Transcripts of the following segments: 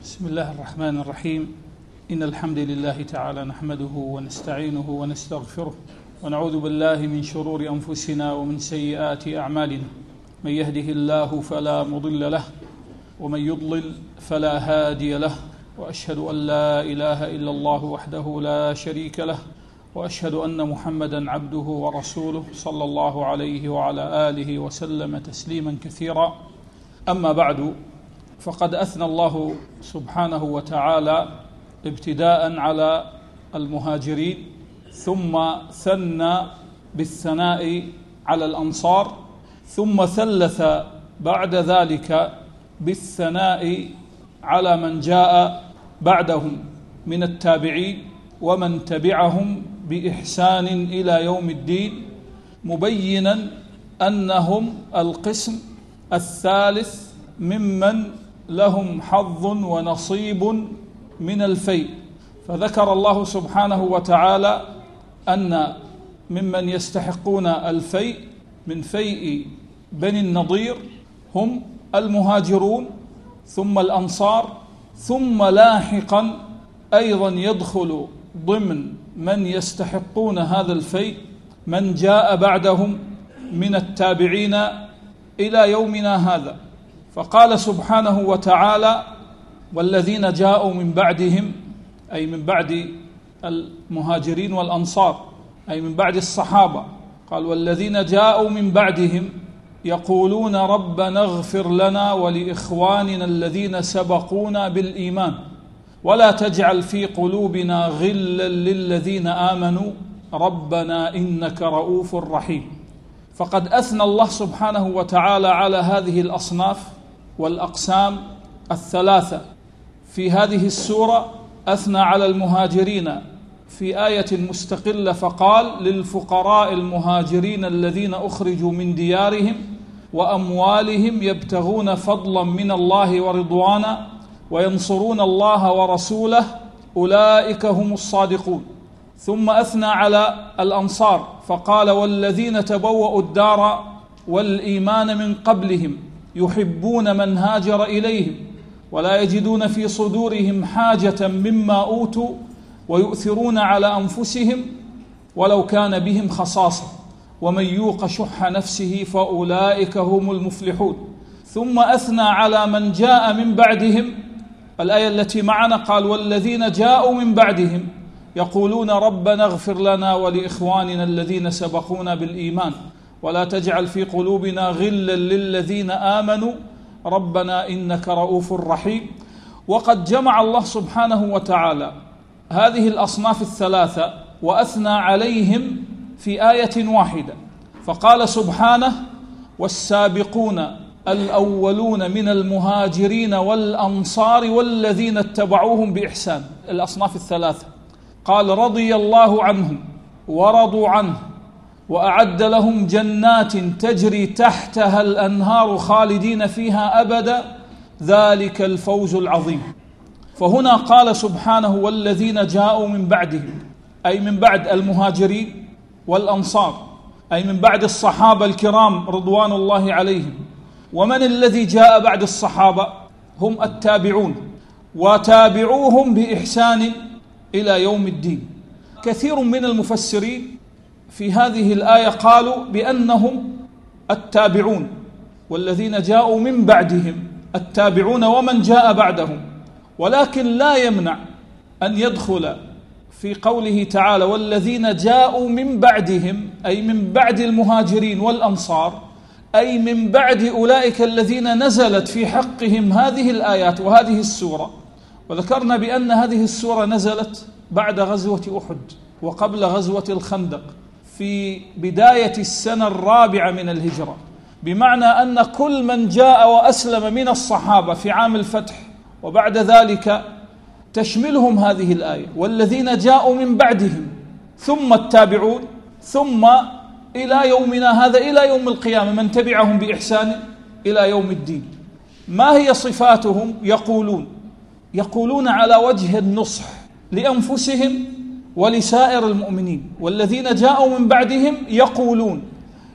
بسم الله الرحمن الرحيم. إن الحمد لله تعالى نحمده ونستعينه ونستغفره ونعوذ بالله من شرور أنفسنا ومن سيئات أعمالنا. من يهده الله فلا مضل له ومن يضلل فلا هادي له، وأشهد أن لا إله إلا الله وحده لا شريك له، وأشهد أن محمدا عبده ورسوله صلى الله عليه وعلى آله وسلم تسليما كثيرا. أما بعد، فقد أثنى الله سبحانه وتعالى ابتداء على المهاجرين، ثم ثنى بالثناء على الأنصار، ثم ثلث بعد ذلك بالثناء على من جاء بعدهم من التابعين ومن تبعهم بإحسان إلى يوم الدين، مبينا أنهم القسم الثالث ممن لهم حظ ونصيب من الفيء. فذكر الله سبحانه وتعالى أن ممن يستحقون الفيء من فيء بني النضير هم المهاجرون، ثم الأنصار، ثم لاحقا أيضا يدخل ضمن من يستحقون هذا الفيء من جاء بعدهم من التابعين إلى يومنا هذا. فقال سبحانه وتعالى: والذين جاءوا من بعدهم، أي من بعد المهاجرين والأنصار، أي من بعد الصحابة. قال: والذين جاءوا من بعدهم يقولون ربنا اغفر لنا ولإخواننا الذين سبقونا بالإيمان ولا تجعل في قلوبنا غلا للذين آمنوا ربنا إنك رؤوف رحيم. فقد أثنى الله سبحانه وتعالى على هذه الأصناف والأقسام الثلاثة في هذه السورة. أثنى على المهاجرين في آية مستقلة فقال: للفقراء المهاجرين الذين أخرجوا من ديارهم وأموالهم يبتغون فضلا من الله ورضوانا وينصرون الله ورسوله أولئك هم الصادقون. ثم أثنى على الأنصار فقال: والذين تبوأوا الدار والإيمان من قبلهم يحبون من هاجر إليهم ولا يجدون في صدورهم حاجة مما أوتوا ويؤثرون على أنفسهم ولو كان بهم خصاصة ومن يوق شح نفسه فأولئك هم المفلحون. ثم أثنى على من جاء من بعدهم، الآية التي معنا قال: والذين جاءوا من بعدهم يقولون ربنا اغفر لنا ولإخواننا الذين سبقونا بالإيمان ولا تجعل في قلوبنا غلا للذين آمنوا ربنا إنك رؤوف رحيم. وقد جمع الله سبحانه وتعالى هذه الأصناف الثلاثة وأثنى عليهم في آية واحدة، فقال سبحانه: والسابقون الأولون من المهاجرين والأنصار والذين اتبعوهم بإحسان. الأصناف الثلاثة قال: رضي الله عنهم ورضوا عنه وأعد لهم جنات تجري تحتها الأنهار خالدين فيها أبدا ذلك الفوز العظيم. فهنا قال سبحانه: والذين جاءوا من بعدهم، أي من بعد المهاجرين والأنصار، أي من بعد الصحابة الكرام رضوان الله عليهم. ومن الذي جاء بعد الصحابة؟ هم التابعون وتابعوهم بإحسان إلى يوم الدين. كثير من المفسرين في هذه الآية قالوا بأنهم التابعون، والذين جاءوا من بعدهم التابعون ومن جاء بعدهم، ولكن لا يمنع أن يدخل في قوله تعالى: والذين جاءوا من بعدهم، أي من بعد المهاجرين والأنصار، أي من بعد أولئك الذين نزلت في حقهم هذه الآيات وهذه السورة. وذكرنا بأن هذه السورة نزلت بعد غزوة أحد وقبل غزوة الخندق في بداية السنة الرابعة من الهجرة، بمعنى أن كل من جاء وأسلم من الصحابة في عام الفتح وبعد ذلك تشملهم هذه الآية: والذين جاءوا من بعدهم، ثم التابعون، ثم إلى يومنا هذا إلى يوم القيامة من تبعهم بإحسان إلى يوم الدين. ما هي صفاتهم؟ يقولون على وجه النصح لأنفسهم ولسائر المؤمنين. والذين جاءوا من بعدهم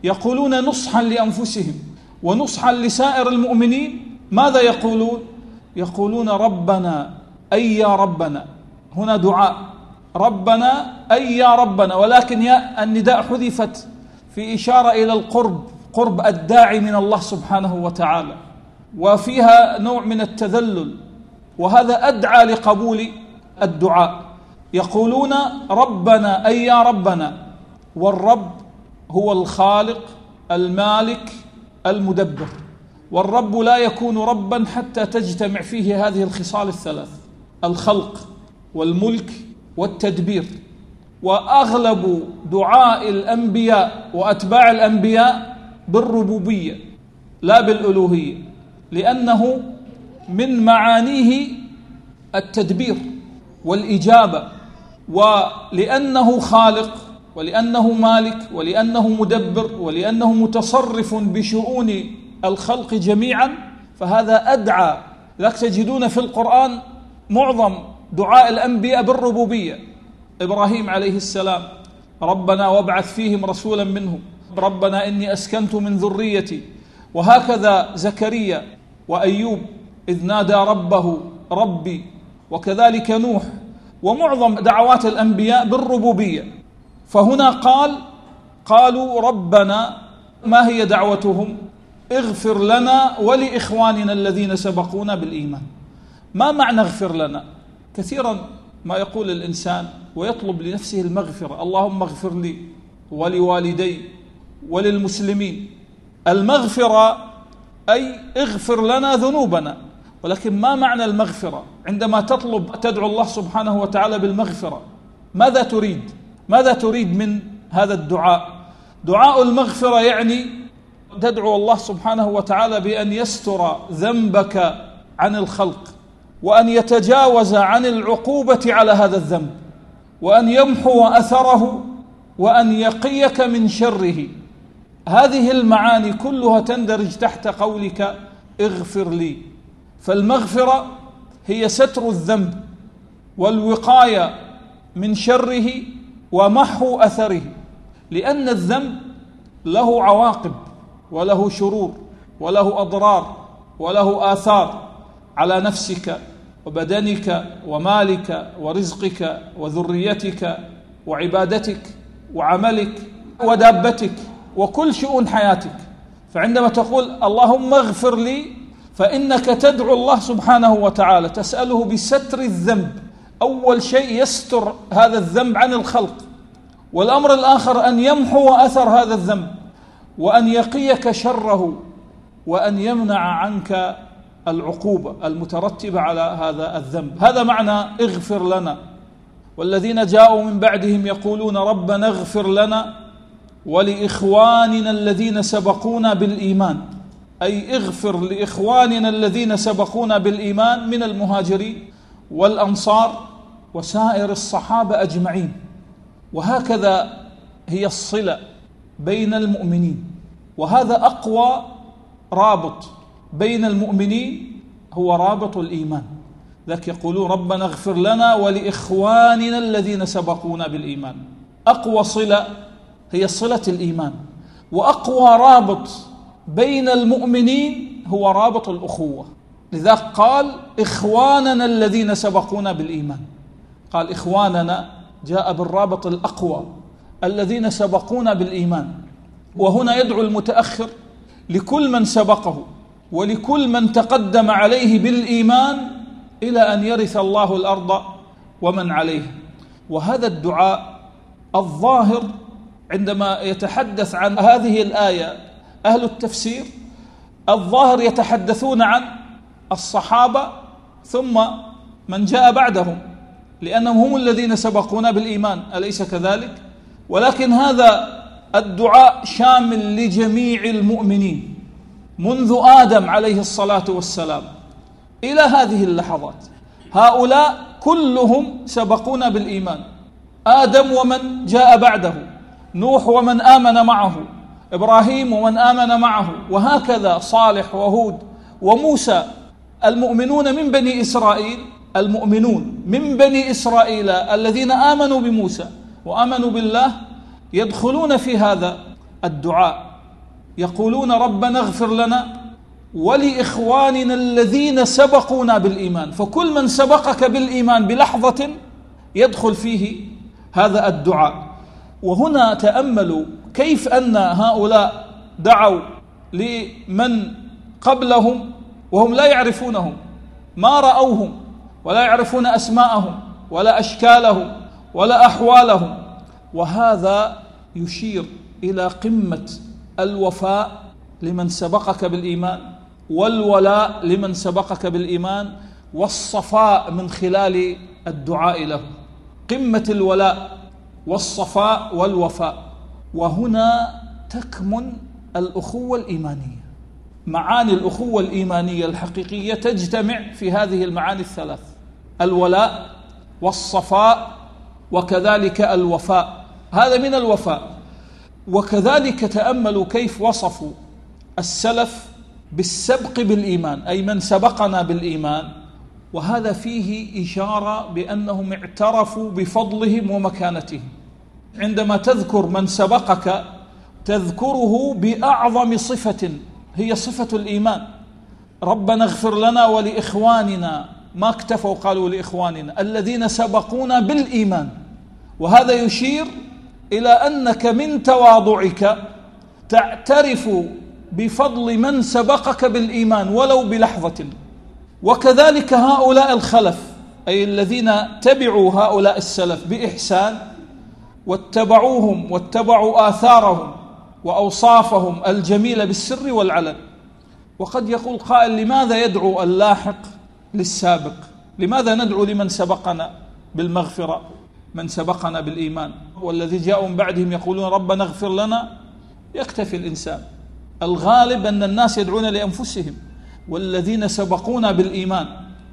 يقولون نصحا لأنفسهم ونصحا لسائر المؤمنين. ماذا يقولون؟ يقولون ربنا أي يا ربنا. هنا دعاء ربنا أي يا ربنا، ولكن يا النداء حذفت في إشارة إلى القرب، قرب الداعي من الله سبحانه وتعالى، وفيها نوع من التذلل، وهذا أدعى لقبول الدعاء. يقولون ربنا أي يا ربنا، والرب هو الخالق المالك المدبر، والرب لا يكون ربا حتى تجتمع فيه هذه الخصال الثلاث: الخلق والملك والتدبير. وأغلب دعاء الأنبياء وأتباع الأنبياء بالربوبية لا بالألوهية، لأنه من معانيه التدبير والإجابة، ولأنه خالق ولأنه مالك ولأنه مدبر ولأنه متصرف بشؤون الخلق جميعا، فهذا أدعى. لذلك تجدون في القرآن معظم دعاء الأنبياء بالربوبية. إبراهيم عليه السلام: ربنا وابعث فيهم رسولا منهم، ربنا إني أسكنت من ذريتي. وهكذا زكريا وأيوب إذ نادى ربه ربي، وكذلك نوح، ومعظم دعوات الأنبياء بالربوبية. فهنا قالوا ربنا، ما هي دعوتهم؟ اغفر لنا ولإخواننا الذين سبقونا بالإيمان. ما معنى اغفر لنا؟ كثيرا ما يقول الإنسان ويطلب لنفسه المغفرة: اللهم اغفر لي ولوالدي وللمسلمين. المغفرة أي اغفر لنا ذنوبنا، ولكن ما معنى المغفرة؟ عندما تدعو الله سبحانه وتعالى بالمغفرة ماذا تريد؟ ماذا تريد من هذا الدعاء؟ دعاء المغفرة يعني تدعو الله سبحانه وتعالى بأن يستر ذنبك عن الخلق، وأن يتجاوز عن العقوبة على هذا الذنب، وأن يمحو أثره، وأن يقيك من شره. هذه المعاني كلها تندرج تحت قولك اغفر لي. فالمغفرة هي ستر الذنب والوقاية من شره ومحو أثره، لأن الذنب له عواقب وله شرور وله أضرار وله آثار على نفسك وبدنك ومالك ورزقك وذريتك وعبادتك وعملك ودابتك وكل شؤون حياتك. فعندما تقول اللهم اغفر لي، فإنك تدعو الله سبحانه وتعالى تسأله بستر الذنب. أول شيء يستر هذا الذنب عن الخلق، والأمر الآخر أن يمحو أثر هذا الذنب، وأن يقيك شره، وأن يمنع عنك العقوبة المترتبة على هذا الذنب. هذا معنى اغفر لنا. والذين جاءوا من بعدهم يقولون ربنا اغفر لنا ولإخواننا الذين سبقونا بالإيمان، أي اغفر لإخواننا الذين سبقونا بالإيمان من المهاجرين والأنصار وسائر الصحابة أجمعين. وهكذا هي الصلة بين المؤمنين، وهذا أقوى رابط بين المؤمنين هو رابط الإيمان. ذاك يقولون ربنا اغفر لنا ولإخواننا الذين سبقونا بالإيمان. أقوى صلة هي صلة الإيمان، وأقوى رابط بين المؤمنين هو رابط الأخوة. لذلك قال إخواننا الذين سبقونا بالإيمان، قال إخواننا جاء بالرابط الأقوى الذين سبقونا بالإيمان. وهنا يدعو المتأخر لكل من سبقه ولكل من تقدم عليه بالإيمان إلى أن يرث الله الأرض ومن عليها. وهذا الدعاء الظاهر عندما يتحدث عن هذه الآية أهل التفسير، الظاهر يتحدثون عن الصحابة ثم من جاء بعدهم، لأنهم هم الذين سبقونا بالإيمان، أليس كذلك؟ ولكن هذا الدعاء شامل لجميع المؤمنين منذ آدم عليه الصلاة والسلام إلى هذه اللحظات. هؤلاء كلهم سبقونا بالإيمان، آدم ومن جاء بعده، نوح ومن آمن معه، إبراهيم ومن آمن معه، وهكذا صالح وهود وموسى. المؤمنون من بني إسرائيل، المؤمنون من بني إسرائيل الذين آمنوا بموسى وآمنوا بالله يدخلون في هذا الدعاء، يقولون ربنا اغفر لنا ولإخواننا الذين سبقونا بالإيمان. فكل من سبقك بالإيمان بلحظة يدخل فيه هذا الدعاء. وهنا تأملوا كيف أن هؤلاء دعوا لمن قبلهم وهم لا يعرفونهم، ما رأوهم ولا يعرفون أسماءهم ولا أشكالهم ولا أحوالهم. وهذا يشير إلى قمة الوفاء لمن سبقك بالإيمان، والولاء لمن سبقك بالإيمان، والصفاء من خلال الدعاء له. قمة الولاء والصفاء والوفاء. وهنا تكمن الأخوة الإيمانية. معاني الأخوة الإيمانية الحقيقية تجتمع في هذه المعاني الثلاث: الولاء والصفاء وكذلك الوفاء. هذا من الوفاء. وكذلك تأملوا كيف وصفوا السلف بالسبق بالإيمان، أي من سبقنا بالإيمان. وهذا فيه إشارة بأنهم اعترفوا بفضلهم ومكانتهم. عندما تذكر من سبقك تذكره بأعظم صفة هي صفة الإيمان. ربنا اغفر لنا ولإخواننا، ما اكتفوا قالوا لإخواننا الذين سبقونا بالإيمان. وهذا يشير إلى أنك من تواضعك تعترف بفضل من سبقك بالإيمان ولو بلحظة. وكذلك هؤلاء الخلف، أي الذين تبعوا هؤلاء السلف بإحسان واتبعوهم واتبعوا آثارهم وأوصافهم الجميلة بالسر والعلن. وقد يقول قائل: لماذا يدعو اللاحق للسابق؟ لماذا ندعو لمن سبقنا بالمغفرة، من سبقنا بالإيمان؟ والذي جاءوا من بعدهم يقولون ربنا اغفر لنا. يكتفي الإنسان. الغالب أن الناس يدعون لأنفسهم والذين سبقونا بالإيمان،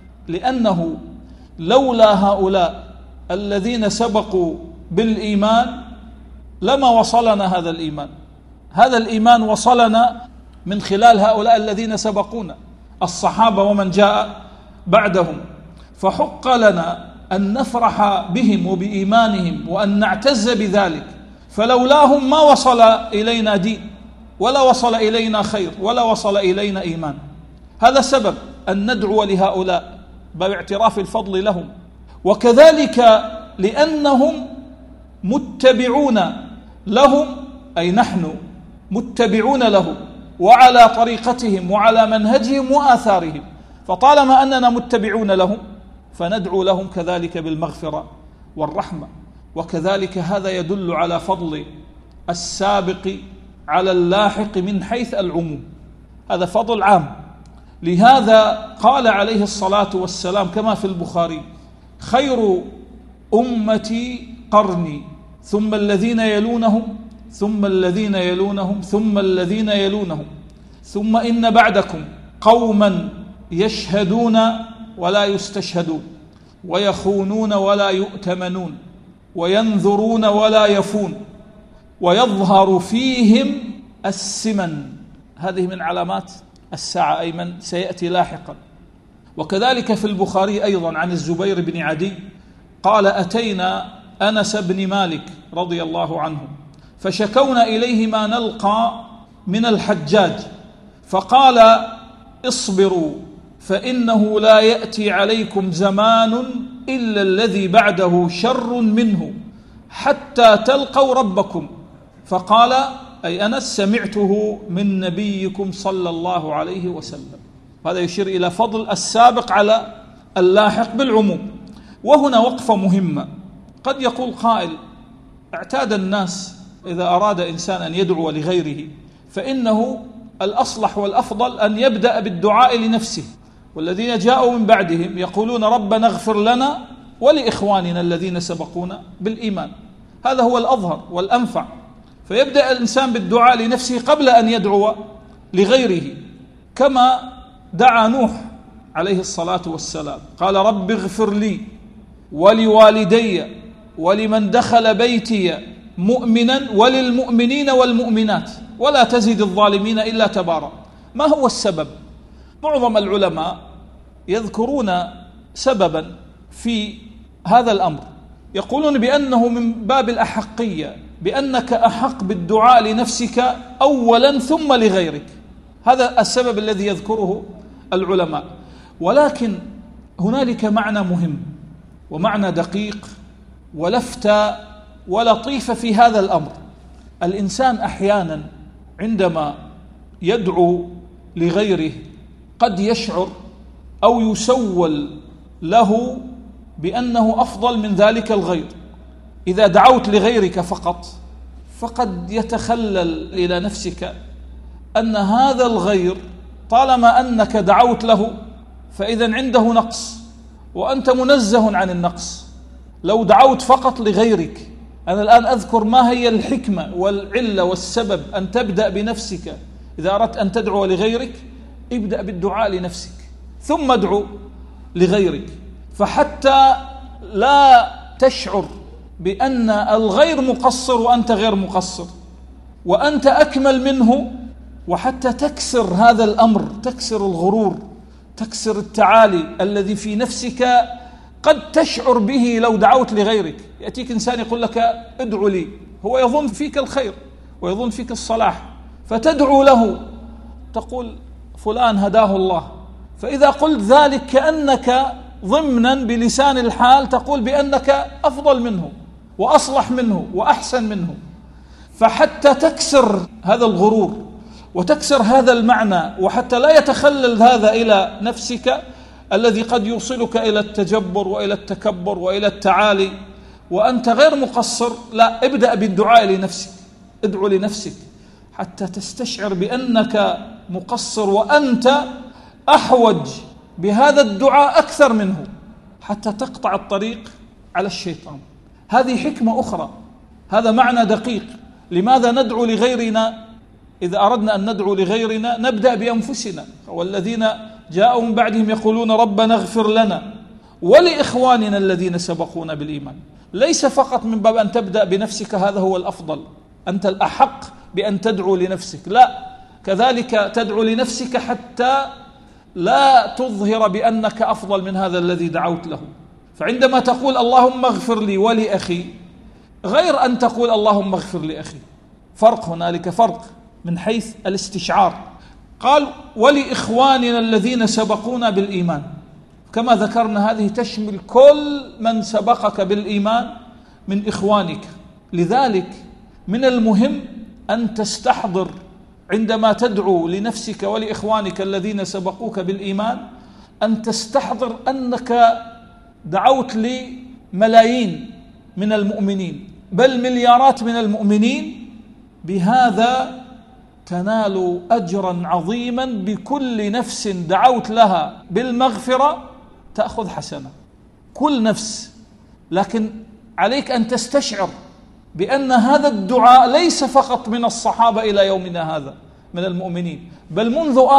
لأنه لولا هؤلاء الذين سبقوا بالإيمان لما وصلنا هذا الإيمان. هذا الإيمان وصلنا من خلال هؤلاء الذين سبقونا، الصحابة ومن جاء بعدهم. فحق لنا أن نفرح بهم وبإيمانهم وأن نعتز بذلك، فلولاهم ما وصل إلينا دين ولا وصل إلينا خير ولا وصل إلينا إيمان. هذا سبب أن ندعو لهؤلاء باعتراف الفضل لهم. وكذلك لأنهم متبعون لهم، أي نحن متبعون له وعلى طريقتهم وعلى منهجهم وآثارهم، فطالما أننا متبعون لهم فندعو لهم كذلك بالمغفرة والرحمة. وكذلك هذا يدل على فضل السابق على اللاحق من حيث العموم، هذا فضل عام. لهذا قال عليه الصلاة والسلام كما في البخاري: خير أمتي قرني ثم الذين يلونهم ثم الذين يلونهم ثم الذين يلونهم ثم إن بعدكم قوما يشهدون ولا يستشهدون ويخونون ولا يؤتمنون وينذرون ولا يفون ويظهر فيهم السمن. هذه من علامات الساعة، أي من سيأتي لاحقا. وكذلك في البخاري أيضا عن الزبير بن عدي قال: أتينا أنس بن مالك رضي الله عنه فشكونا إليه ما نلقى من الحجاج، فقال: اصبروا فإنه لا يأتي عليكم زمان إلا الذي بعده شر منه حتى تلقوا ربكم. فقال أي أنس: سمعته من نبيكم صلى الله عليه وسلم. هذا يشير إلى فضل السابق على اللاحق بالعموم. وهنا وقفة مهمة. قد يقول قائل: اعتاد الناس إذا أراد إنسان أن يدعو لغيره فإنه الأصلح والأفضل أن يبدأ بالدعاء لنفسه، والذين جاءوا من بعدهم يقولون ربنا اغفر لنا ولإخواننا الذين سبقونا بالإيمان. هذا هو الأظهر والأنفع. فيبدأ الإنسان بالدعاء لنفسه قبل أن يدعو لغيره، كما دعا نوح عليه الصلاة والسلام، قال: رب اغفر لي ولوالدي ولمن دخل بيتي مؤمنا وللمؤمنين والمؤمنات ولا تزد الظالمين إلا تبارا. ما هو السبب؟ معظم العلماء يذكرون سببا في هذا الأمر، يقولون بأنه من باب الأحقية، بأنك أحق بالدعاء لنفسك أولا ثم لغيرك. هذا السبب الذي يذكره العلماء. ولكن هنالك معنى مهم ومعنى دقيق ولفتة ولطيفة في هذا الأمر. الإنسان أحيانا عندما يدعو لغيره قد يشعر أو يسول له بأنه أفضل من ذلك الغير. إذا دعوت لغيرك فقط فقد يتخلل إلى نفسك أن هذا الغير طالما أنك دعوت له فإذا عنده نقص وأنت منزه عن النقص. لو دعوت فقط لغيرك، أنا الآن أذكر ما هي الحكمة والعلة والسبب أن تبدأ بنفسك. إذا أردت أن تدعو لغيرك ابدأ بالدعاء لنفسك ثم ادعو لغيرك، فحتى لا تشعر بأن الغير مقصر وأنت غير مقصر وأنت أكمل منه، وحتى تكسر هذا الأمر، تكسر الغرور، تكسر التعالي الذي في نفسك قد تشعر به لو دعوت لغيرك. يأتيك إنسان يقول لك ادعو لي، هو يظن فيك الخير ويظن فيك الصلاح، فتدعو له تقول فلان هداه الله. فإذا قلت ذلك كأنك ضمنا بلسان الحال تقول بأنك أفضل منه وأصلح منه وأحسن منه. فحتى تكسر هذا الغرور وتكسر هذا المعنى، وحتى لا يتخلل هذا إلى نفسك الذي قد يوصلك إلى التجبر وإلى التكبر وإلى التعالي وأنت غير مقصر، لا، ابدأ بالدعاء لنفسك، ادعو لنفسك حتى تستشعر بأنك مقصر وأنت أحوج بهذا الدعاء أكثر منه، حتى تقطع الطريق على الشيطان. هذه حكمة أخرى، هذا معنى دقيق. لماذا ندعو لغيرنا؟ إذا أردنا أن ندعو لغيرنا نبدأ بأنفسنا. والذين جاءوا من بعدهم يقولون ربنا اغفر لنا ولإخواننا الذين سبقونا بالإيمان. ليس فقط من باب أن تبدأ بنفسك هذا هو الأفضل، أنت الأحق بأن تدعو لنفسك، لا، كذلك تدعو لنفسك حتى لا تظهر بأنك أفضل من هذا الذي دعوت له. فعندما تقول اللهم اغفر لي ولأخي غير أن تقول اللهم اغفر لأخي، فرق، هنالك فرق من حيث الاستشعار. قال ولإخواننا الذين سبقونا بالإيمان، كما ذكرنا هذه تشمل كل من سبقك بالإيمان من إخوانك. لذلك من المهم أن تستحضر عندما تدعو لنفسك ولإخوانك الذين سبقوك بالإيمان أن تستحضر أنك دعوت لملايين من المؤمنين بل مليارات من المؤمنين. بهذا تنال أجرا عظيما، بكل نفس دعوت لها بالمغفرة تأخذ حسنة، كل نفس. لكن عليك أن تستشعر بأن هذا الدعاء ليس فقط من الصحابة إلى يومنا هذا من المؤمنين، بل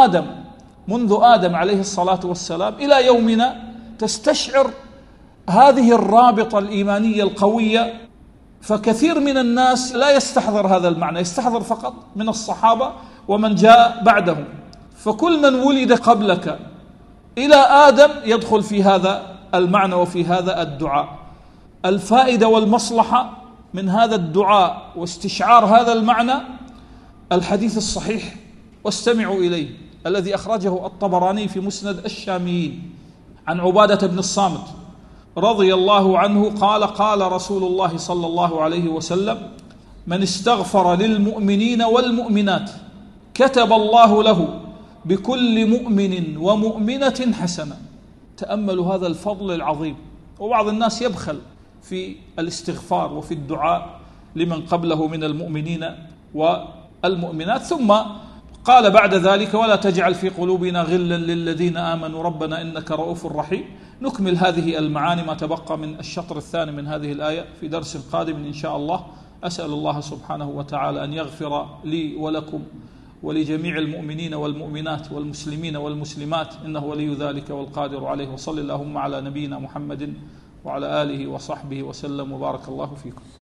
منذ آدم عليه الصلاة والسلام إلى يومنا. تستشعر هذه الرابطة الإيمانية القوية. فكثير من الناس لا يستحضر هذا المعنى، يستحضر فقط من الصحابة ومن جاء بعدهم. فكل من ولد قبلك إلى آدم يدخل في هذا المعنى وفي هذا الدعاء. الفائدة والمصلحة من هذا الدعاء واستشعار هذا المعنى الحديث الصحيح، واستمعوا إليه، الذي أخرجه الطبراني في مسند الشاميين عن عبادة بن الصامت رضي الله عنه قال قال رسول الله صلى الله عليه وسلم من استغفر للمؤمنين والمؤمنات كتب الله له بكل مؤمن ومؤمنة حسنة. تأملوا هذا الفضل العظيم. وبعض الناس يبخل في الاستغفار وفي الدعاء لمن قبله من المؤمنين والمؤمنات. ثم قال بعد ذلك ولا تجعل في قلوبنا غلا للذين آمنوا ربنا إنك رؤوف رحيم. نكمل هذه المعاني ما تبقى من الشطر الثاني من هذه الآية في درس قادم إن شاء الله. أسأل الله سبحانه وتعالى أن يغفر لي ولكم ولجميع المؤمنين والمؤمنات والمسلمين والمسلمات، إنه ولي ذلك والقادر عليه. وصل اللهم على نبينا محمد وعلى آله وصحبه وسلم وبارك الله فيكم.